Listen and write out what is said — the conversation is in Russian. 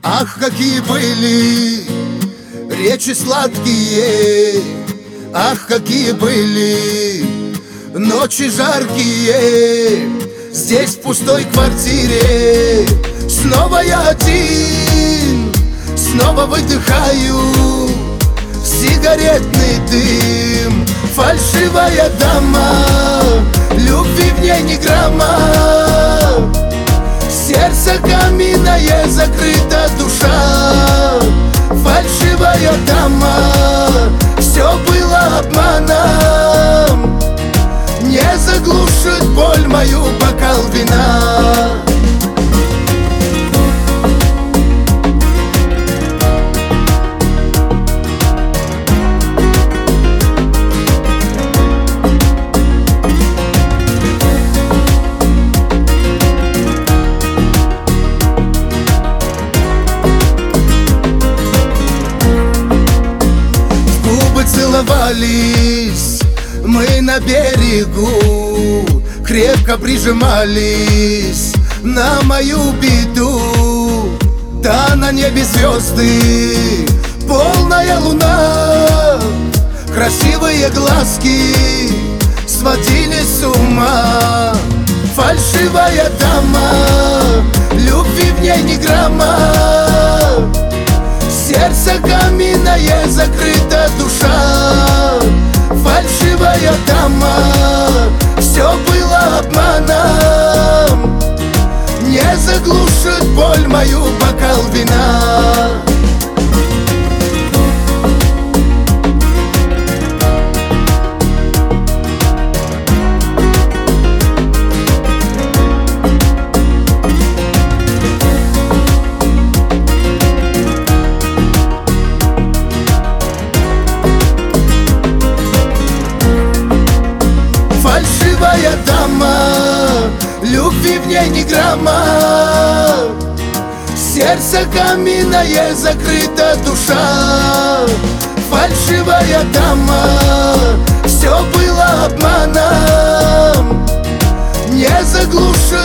Ах, какие были речи сладкие, ах, какие были ночи жаркие. Здесь в пустой квартире снова я один, снова выдыхаю сигаретный дым. Фальшивая дама, любви в ней ни грамма. Сердце каменное, закрыта душа. Фальшивая дама, все было обманом. Не заглушит боль мою бокал вина. Целовались мы на берегу, крепко прижимались на мою беду. Да на небе звезды, полная луна, красивые глазки сводили с ума. Фальшивая дама, любви в ней ни грамма. Сердце каменное, закрыта душа. Фальшивая дама, все было обманом. Не заглушит боль мою бокал вина. Фальшивая дама, любви в ней ни грамма. Сердце каменное, закрыта душа. Фальшивая дама, все было обманом. Не заглушит